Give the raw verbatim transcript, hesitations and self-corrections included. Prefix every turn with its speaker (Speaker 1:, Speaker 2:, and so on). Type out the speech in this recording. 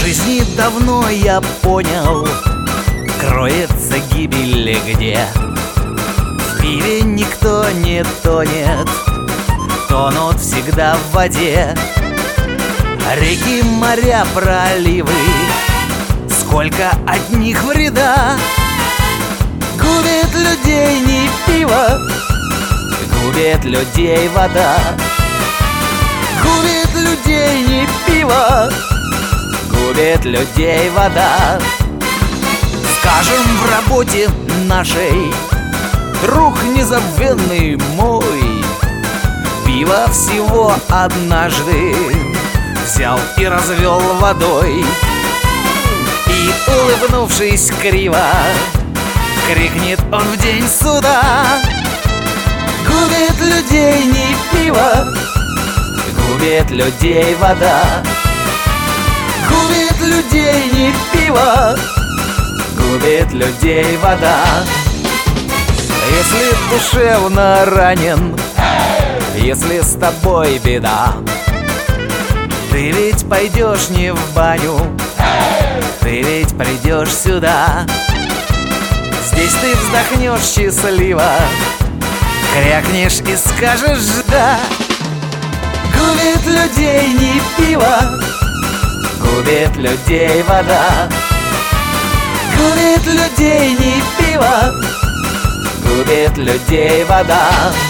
Speaker 1: жизни давно я понял, кроется гибель где. В пиве никто не тонет, тонут всегда в воде. Реки, моря, проливы, сколько от них вреда. Губит людей не пиво, губит людей вода. Губит людей не пиво, губит людей вода. Скажем в работе нашей, друг незабвенный мой, пиво всего однажды взял и развел водой. И, улыбнувшись криво, крикнет он в день суда: губит людей не пиво, губит людей вода. Губит людей не пиво, губит людей вода. Если душевно ранен, если с тобой беда, ты ведь пойдешь не в баню, ты ведь придешь сюда. Здесь ты вздохнешь счастливо, крякнешь и скажешь «да». Губит людей не пиво, губит людей вода. Губит людей не пиво, губит людей вода.